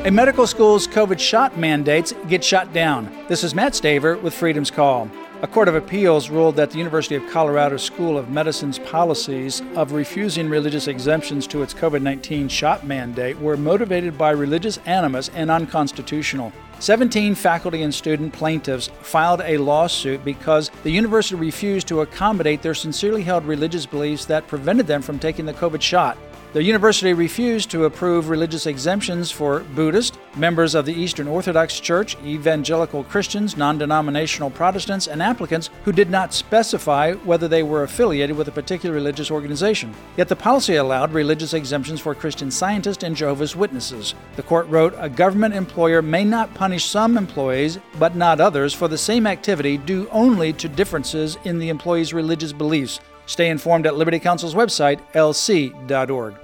A medical school's COVID shot mandates get shot down. This is Matt Staver with Freedom's Call. A court of appeals ruled that the University of Colorado School of Medicine's policies of refusing religious exemptions to its COVID-19 shot mandate were motivated by religious animus and unconstitutional. 17 faculty and student plaintiffs filed a lawsuit because the university refused to accommodate their sincerely held religious beliefs that prevented them from taking the COVID shot. The university refused to approve religious exemptions for Buddhists, members of the Eastern Orthodox Church, evangelical Christians, non-denominational Protestants, and applicants who did not specify whether they were affiliated with a particular religious organization. Yet the policy allowed religious exemptions for Christian Scientists and Jehovah's Witnesses. The court wrote, "A government employer may not punish some employees, but not others, for the same activity due only to differences in the employee's religious beliefs." Stay informed at Liberty Counsel's website, lc.org.